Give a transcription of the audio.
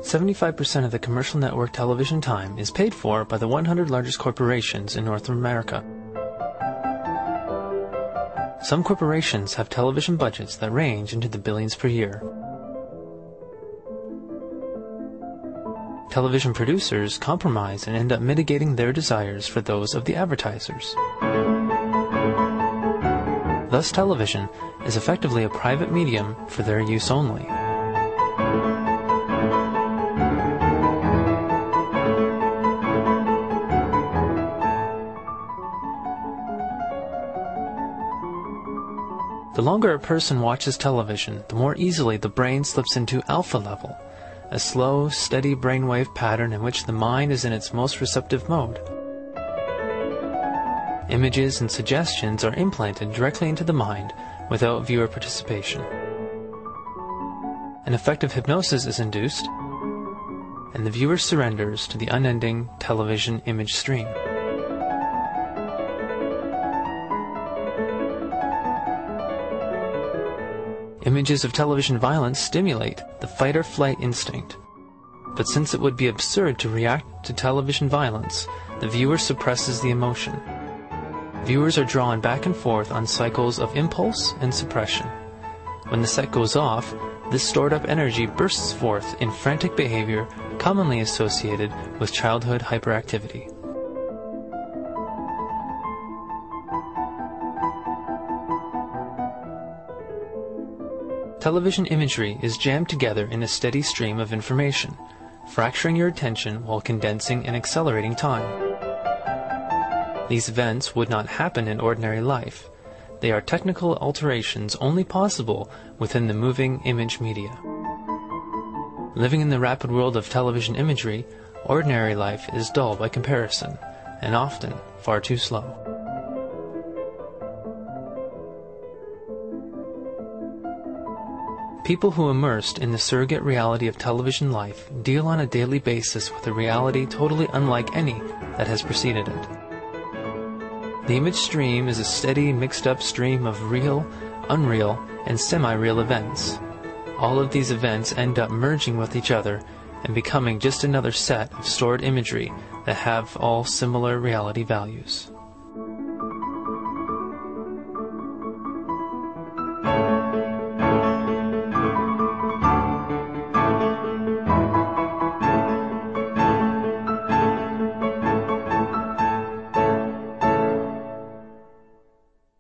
75% of the commercial network television time is paid for by the 100 largest corporations in North America. Some corporations have television budgets that range into the billions per year. Television producers compromise and end up mitigating their desires for those of the advertisers. Thus, television is effectively a private medium for their use only. The longer a person watches television, the more easily the brain slips into alpha level, a slow, steady brainwave pattern in which the mind is in its most receptive mode. Images and suggestions are implanted directly into the mind without viewer participation. An effective hypnosis is induced, and the viewer surrenders to the unending television image stream. Images of television violence stimulate the fight-or-flight instinct. But since it would be absurd to react to television violence, the viewer suppresses the emotion. Viewers are drawn back and forth on cycles of impulse and suppression. When the set goes off, this stored-up energy bursts forth in frantic behavior commonly associated with childhood hyperactivity. Television imagery is jammed together in a steady stream of information, fracturing your attention while condensing and accelerating time. These events would not happen in ordinary life. They are technical alterations only possible within the moving image media. Living in the rapid world of television imagery, ordinary life is dull by comparison, and often far too slow. People who immersed in the surrogate reality of television life deal on a daily basis with a reality totally unlike any that has preceded it. The image stream is a steady, mixed-up stream of real, unreal, and semi-real events. All of these events end up merging with each other and becoming just another set of stored imagery that have all similar reality values.